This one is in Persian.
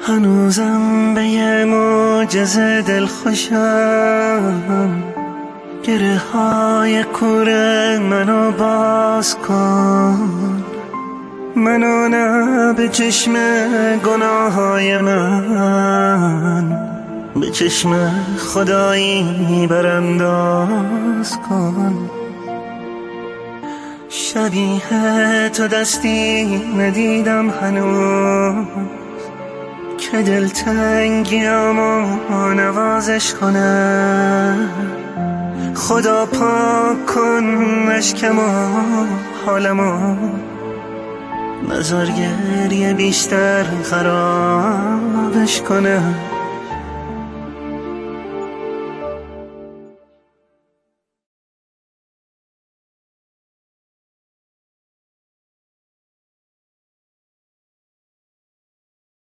هنوزم به یه معجزه دل خوشم، گره های کوره منو باز کن، منو نه به چشم گناه های من، به چشم خدایی برانداز کن. شبیه تو دستی ندیدم هنوز که دلتنگیامو نوازش کنه. خدا پاک کن اشکمو حالمو، نذار گریه بیشتر خرابش کنه.